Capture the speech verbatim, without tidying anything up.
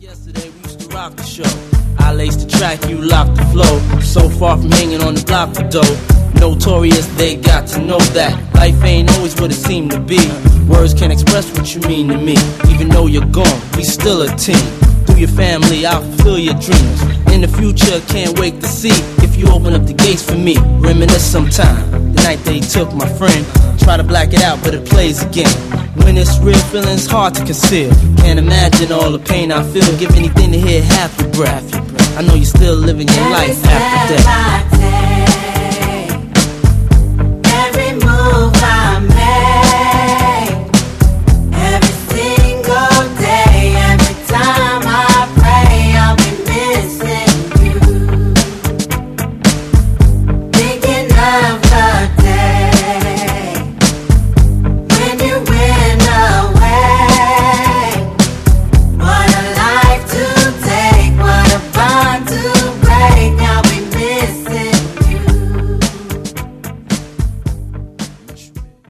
Yesterday we used to rock the show. I laced the track, you locked the flow. So far from hanging on the block for dough. Notorious, they got to know that life ain't always what it seemed to be. Words can't express what you mean to me. Even though you're gone, we still a team. Through your family, I'll fulfill your dreams. In the future, can't wait to see if you open up the gates for me. Reminisce sometime, the night they took my friend. Try to black it out, but it plays again. When it's real, feeling's hard to conceal. Can't imagine all the pain I feel. Give anything to hear half your breath. I know you're still living your life after death. Every move I make,